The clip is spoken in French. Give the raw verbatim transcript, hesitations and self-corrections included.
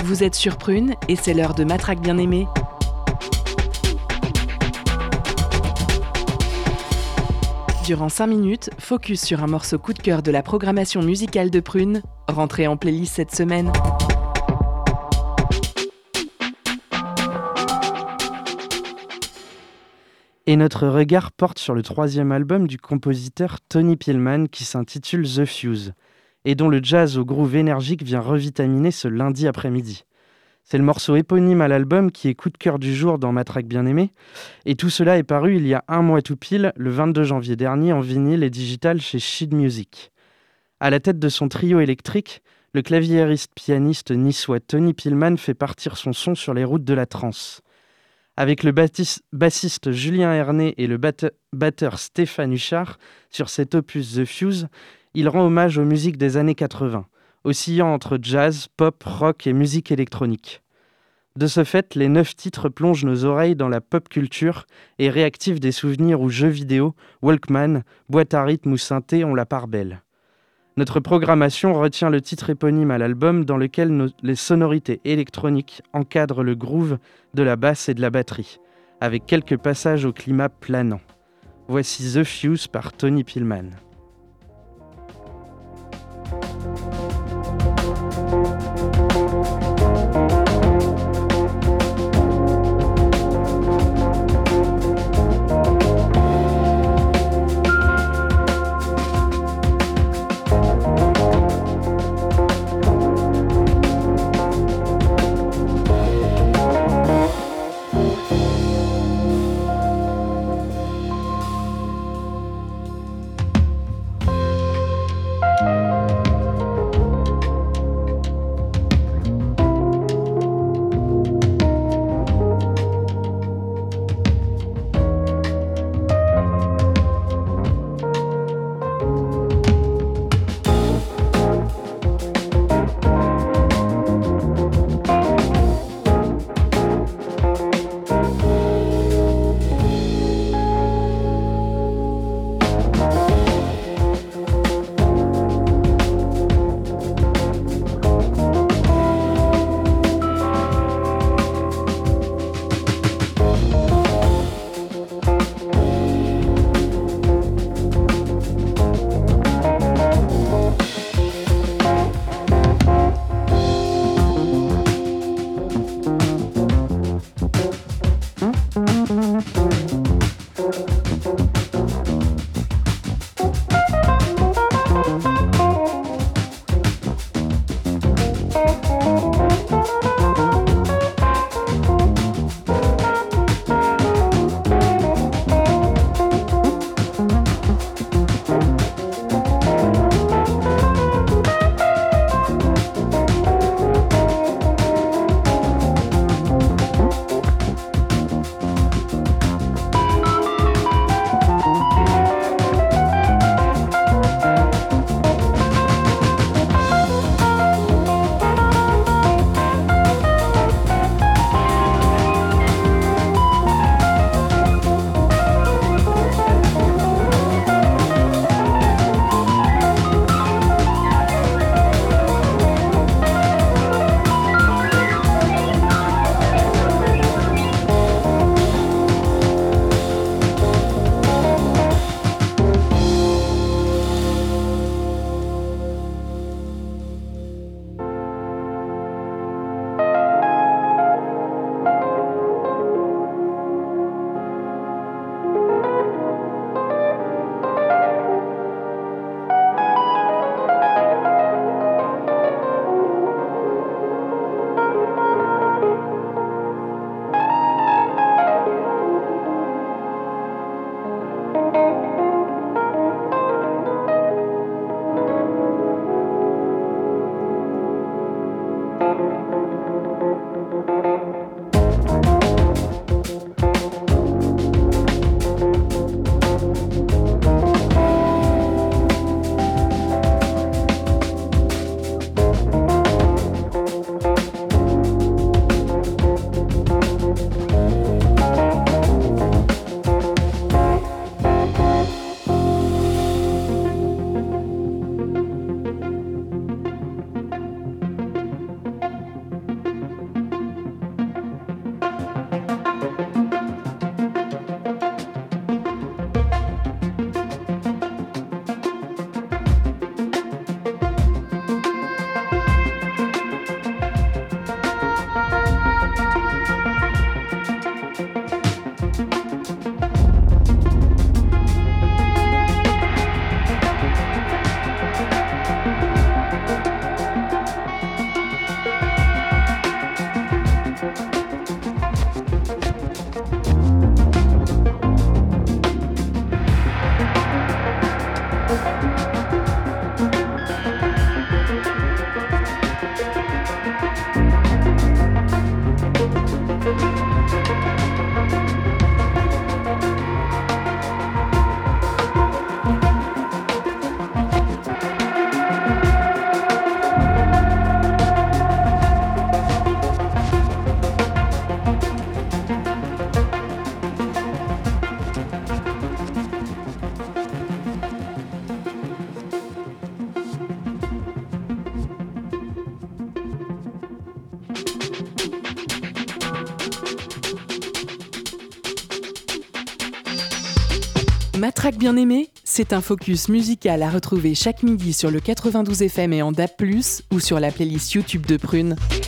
Vous êtes sur Prune et c'est l'heure de Matraque bien-aimée. Durant cinq minutes, focus sur un morceau coup de cœur de la programmation musicale de Prune, rentré en playlist cette semaine. Et notre regard porte sur le troisième album du compositeur Tony Pillman qui s'intitule The Fuse et dont le jazz au groove énergique vient revitaminer ce lundi après-midi. C'est le morceau éponyme à l'album qui est coup de cœur du jour dans Matraque bien-aimée et tout cela est paru il y a un mois tout pile, le vingt-deux janvier dernier en vinyle et digital chez Sheed Music. À la tête de son trio électrique, le claviériste-pianiste niçois Tony Pillman fait partir son son sur les routes de la trance. Avec le batis- bassiste Julien Herné et le batte- batteur Stéphane Huchard sur cet opus The Fuse, il rend hommage aux musiques des années quatre-vingts, oscillant entre jazz, pop, rock et musique électronique. De ce fait, les neuf titres plongent nos oreilles dans la pop culture et réactivent des souvenirs où jeux vidéo, Walkman, boîte à rythme ou synthé ont la part belle. Notre programmation retient le titre éponyme à l'album dans lequel nos, les sonorités électroniques encadrent le groove de la basse et de la batterie, avec quelques passages au climat planant. Voici The Fuse par Tony Pillman. Matraque bien aimée, c'est un focus musical à retrouver chaque midi sur le quatre-vingt-douze F M et en D A B plus, ou sur la playlist YouTube de Prune.